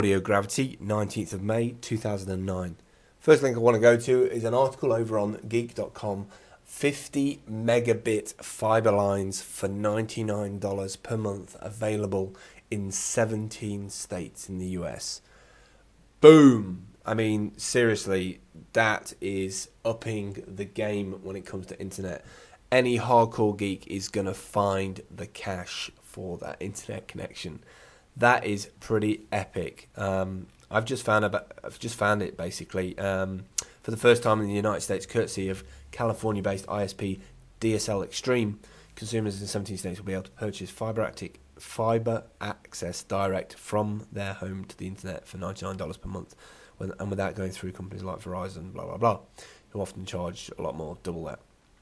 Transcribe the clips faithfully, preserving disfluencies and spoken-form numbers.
Audio Gravity, nineteenth of May, two thousand nine. First link I want to go to is an article over on geek dot com. fifty megabit fiber lines for ninety-nine dollars per month, available in seventeen states in the U S. Boom! I mean, seriously, that is upping the game when it comes to internet. Any hardcore geek is going to find the cash for that internet connection. That is pretty epic. Um, I've just found about, I've just found it basically um, for the first time in the United States, courtesy of California-based I S P D S L Extreme. Consumers in seventeen states will be able to purchase fiber actic, fiber access direct from their home to the internet for ninety-nine dollars per month, when, and without going through companies like Verizon, blah blah blah, who often charge a lot more, double that.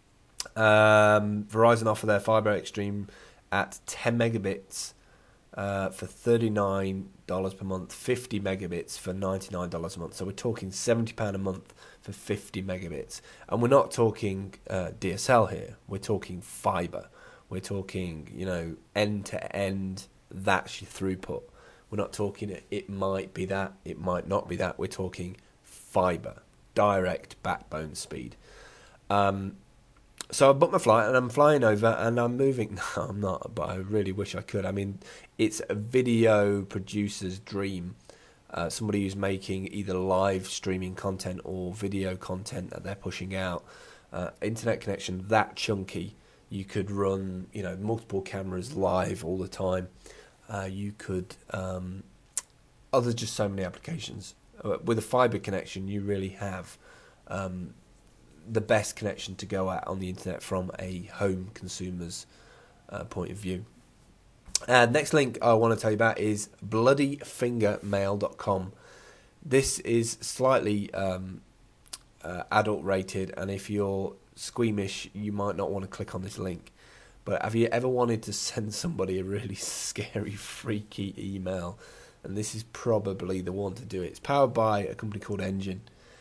Um, Verizon offer their fiber extreme at ten megabits. Uh, for thirty-nine dollars per month, fifty megabits for ninety-nine dollars a month. So we're talking seventy pounds a month for fifty megabits. And we're not talking uh, D S L here. We're talking fibre. We're talking, you know, end-to-end, that's your throughput. We're not talking it, it might be that, it might not be that. We're talking fibre, direct backbone speed. Um, So I booked my flight and I'm flying over and I'm moving. No, I'm not, but I really wish I could. I mean, it's a video producer's dream. Uh, somebody who's making either live streaming content or video content that they're pushing out. Uh, internet connection that chunky, you could run, you know, multiple cameras live all the time. Uh, you could, um, oh, there's just so many applications. Uh, with a fibre connection, you really have Um, the best connection to go at on the internet from a home consumer's uh, point of view. And next link I want to tell you about is bloody finger mail dot com. This is slightly um, uh, adult rated, and if you're squeamish, you might not want to click on this link. But have you ever wanted to send somebody a really scary, freaky email? And this is probably the one to do it. It's powered by a company called Engine,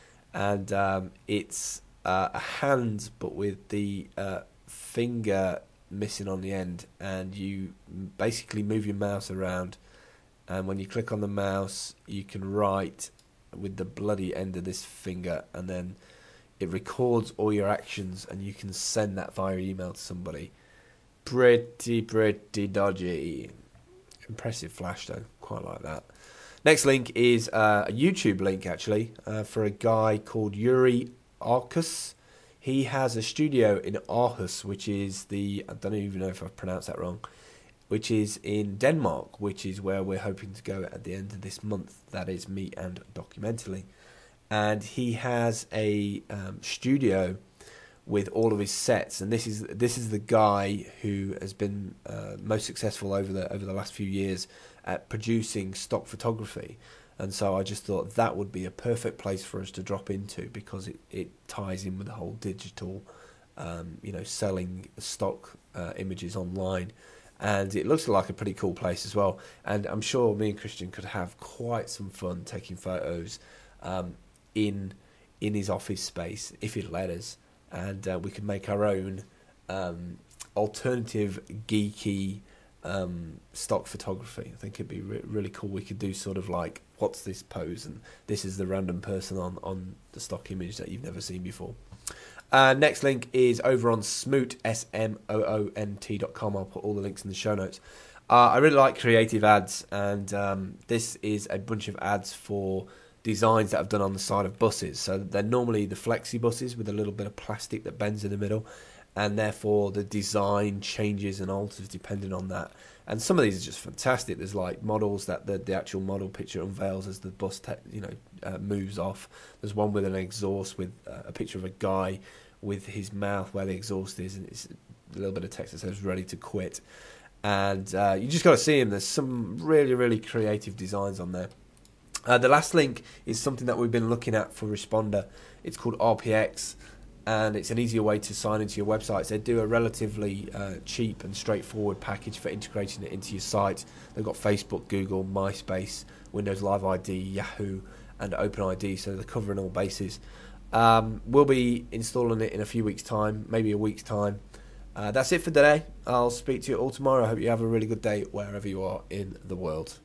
and um, it's Uh, a hand, but with the uh, finger missing on the end, and you basically move your mouse around, and when you click on the mouse, you can write with the bloody end of this finger, and then it records all your actions, and you can send that via email to somebody. Pretty, pretty dodgy. Impressive flash, though. Quite like that. Next link is uh, a YouTube link, actually, uh, for a guy called Yuri Arcus. He has a studio in Aarhus, which is the, I don't even know if I've pronounced that wrong, which is in Denmark, which is where we're hoping to go at the end of this month. That is me and Documentally. And he has a um, studio with all of his sets, and this is this is the guy who has been uh, most successful over the over the last few years at producing stock photography. And so I just thought that would be a perfect place for us to drop into, because it, it ties in with the whole digital, um, you know, selling stock uh, images online. And it looks like a pretty cool place as well. And I'm sure me and Christian could have quite some fun taking photos um, in in his office space, if he'd let us. And uh, we could make our own um, alternative, geeky Um, stock photography. I think it'd be re- really cool. We could do sort of like, what's this pose, and this is the random person on, on the stock image that you've never seen before. Uh, next link is over on Smoot, S M O O N T dot com. I'll put all the links in the show notes. Uh, I really like creative ads, and um, this is a bunch of ads for designs that I've done on the side of buses. So they're normally the flexi buses with a little bit of plastic that bends in the middle, and therefore the design changes and alters depending on that. And some of these are just fantastic. There's like models that the, the actual model picture unveils as the bus te- you know uh, moves off. There's one with an exhaust with uh, a picture of a guy with his mouth where the exhaust is, and it's a little bit of text that says ready to quit. And uh, you just got to see him. There's some really, really creative designs on there. Uh, the last link is something that we've been looking at for Responder. It's called R P X. And it's an easier way to sign into your websites. They do a relatively uh, cheap and straightforward package for integrating it into your site. They've got Facebook, Google, MySpace, Windows Live I D, Yahoo, and OpenID, so they're covering all bases. Um, we'll be installing it in a few weeks' time, maybe a week's time. Uh, that's it for today. I'll speak to you all tomorrow. I hope you have a really good day wherever you are in the world.